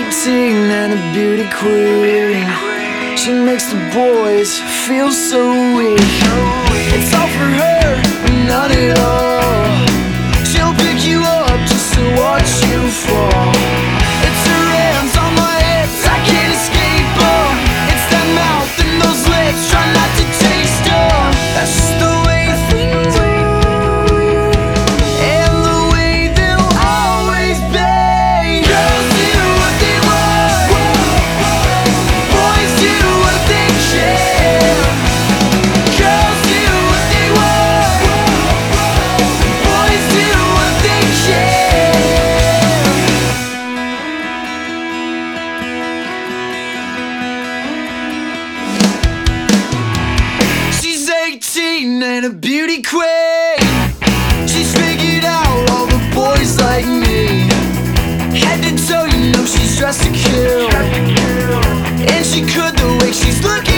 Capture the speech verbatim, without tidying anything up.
eighteen and a beauty queen. She makes the boys feel so weak. It's all for her, none at all. She'll pick you up just to watch you fall. It's her hands on my hips, I can't escape them. It's that mouth and those lips, try not to taste them. That's just the way things are, and the way they'll always be. Girls do what they want, boys do what they can. Girls do what they want, boys do what they can. She's eighteen and a beauty queen. She's figured out all the boys like me. Head to toe, you know she's dressed to kill, and she could the way she's looking.